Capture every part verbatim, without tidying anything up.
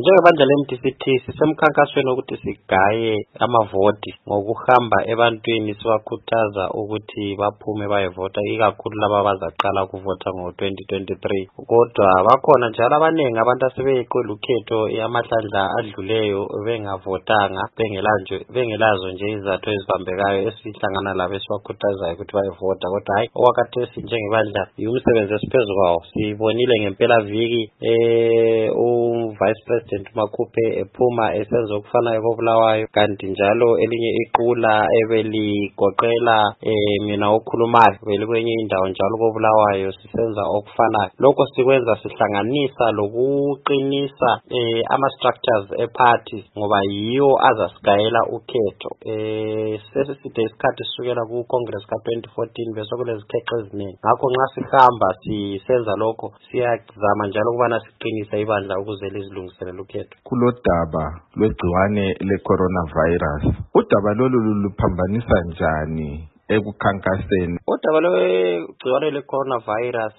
Njengebandla le-M D C T sisemkhankasweni ukuthi sigaye amavoti ngokuhamba ebantwini sibakhuthaza ukuthi baphume bayevota ikakhulu laba abazaqala ukuvota ngo twenty twenty-three. Kodwa bakhona njalo abanengi abantu asebeyeqela ukhetho amahlandla adluleyo bengavotanga bengelanje bengelazo nje izathu ezibambekayo esihlangana labo esibakhuthazayo ukuthi bayevota. Kodwa hayi okwakhathesi njengebandla umsebenzi esiphezu kwawo sibonile ngempela viki eh u Vice President Makhuphe ephuma esenza okufanayo koBulawayo, kanti njalo elinye iqula ebeligoqela eh mina okhulumayo belikwenye indawo njalo koBulawayo sisenza okufanayo. Lokho sikwenza sihlanganisa lokuqinisa eh ama structures eparty ngoba yiyo azasigayela ukhetho. Eh sesiside isikhathi sisukela ku Congress ka twenty fourteen bese kulezikheqe eziningi. Ngakho nxa sihamba sisenza lokho siyazama njalo ukubana siqinisa ibandla ukuze lizilungiselela ukhetho. Kulodaba lwegciwane le-coronavirus, udaba lolu luphambanisa njani ekukhankaseni? Udaba lwegciwane le-coronavirus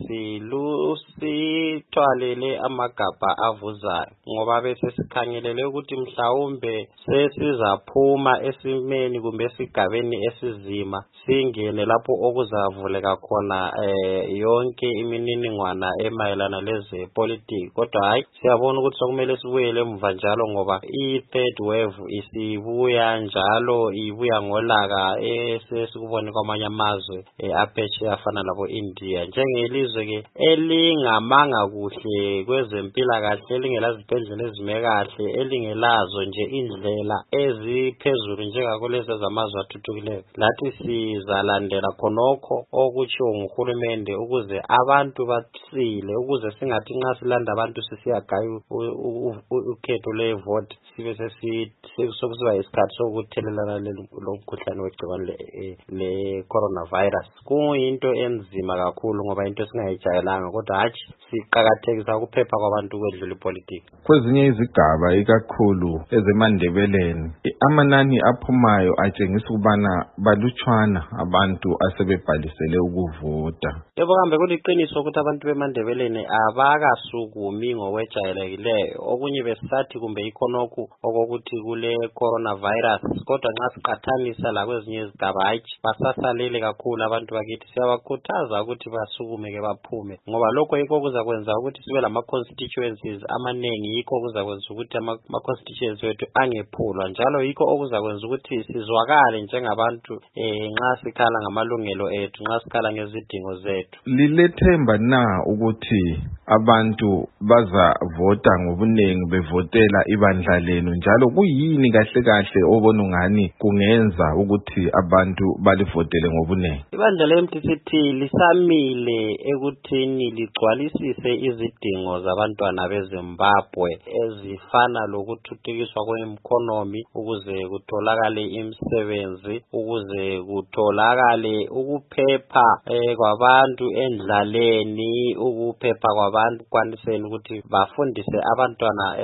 lusithwalele amagabha avuzayo ngoba bese sikhangelele ukuthi mhlawumbe sesizaphuma esimeni kumbe esigabeni esizima singene lapho okuzavuleka khona eh yonke imininingwana emayelana leze politics. Kodwa hayi siyabona ukuthi sokumele sibuyele emva njalo ngoba i-third wave isibuya njalo ibuya ngolaka esesikubo kwamanye amazwe aphesheya afana labo India. Njengelizwe ke elingamanga kuhle kwezempilakahle, elingelazibhedlela ezime kahle, elingelazo nje indlela eziphezulu njengakulezi zamazwe athuthukileyo, lathi sizalandela khonokho okutshiwo nguhulumende ukuze abantu basile, ukuze singathi nxa silanda abantu sisiyagayo ukhetho levote sibe sesikusiba isikhathi sokuthelelana lomkhuhlane wegciwane le coronavirus. Kuyinto enzima kakhulu ngoba into singayijayelanga, kodwa hatshi siqhakathekisa ukuphepha kwabantu kwedlula ipolitiki. Kwezinye izigaba ikakhulu ezemandebeleni amanani aphumayo atshengisa ukubana balutshwana abantu asebebhalisele ukuvota. Yebo kambe kuliqiniso ukuthi abantu bemandebeleni abakasukumi ngokwejayelekileyo. Okunye besisathi kumbe ikhonokho okokuthi kule coronavirus, kodwa nxa siqathanisa la kwezinye izigaba hatshi basasalele kakhulu abantu bakithi. Siyabakhuthaza ukuthi basukume ke baphume ngoba lokho yikho kuzakwenza ukuthi sibe lama constituencies amanengi, yikho kuzakwenza ukuthi ama constituencies wethu angephulwa, njalo yikho okuzakwenza ukuthi sizwakale njengabantu eh nxa sikhala ngamalungelo ethu, nxa sikhala ngezidingo zethu. Lilethemba na ukuthi abantu bazavota ngobunengi bevotela ibandla lenu, njalo kuyini kahle kahle obona ngani kungenza ukuthi abantu balivotele ngobunengi? Ibandla le-M D C T lisamile ekuthini ligcwalisise izidingo zabantwana beZimbabwe ezifana lokuthuthukiswa kweekonomi, ukuze kutholakale imisebenzi, ukuze kutholakale ukuphepha eh, kwabantu endlaleni, ukuphepha kwabantu kwaniseni ukuthi bafundise abantwana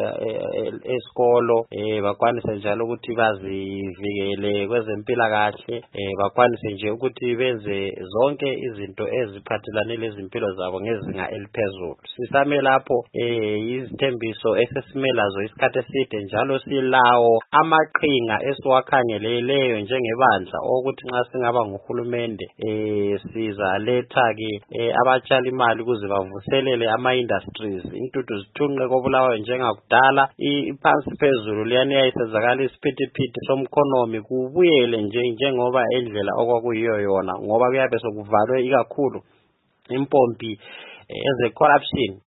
esikolo, eh, bakwanise njalo ukuthi bazivikele kwezempilakahle, eh, bakwanise nje ukuthi benze zonke izinto eziphathelane lezimpilo zabo ngezinga eliphezulu. Sisame lapho eh izithembiso esesimelazo isikhathi eside njalo silawo amaqhinga esiwakhangeleleyo njengebandla ukuthi nxa singaba nguhulumende eh sizaletha ke eh, abatshali imali ukuze bavuselele ama industries, intuthu zithunqe koBulawayo njengakudala, iphansi phezulu liyani yayisezakala isiphithiphithi somkhonomi kubuyele nje njengoba endlela okwakuyiyo yona ngoba kuyabe sokuvalwe ikakhulu impompi eze corruption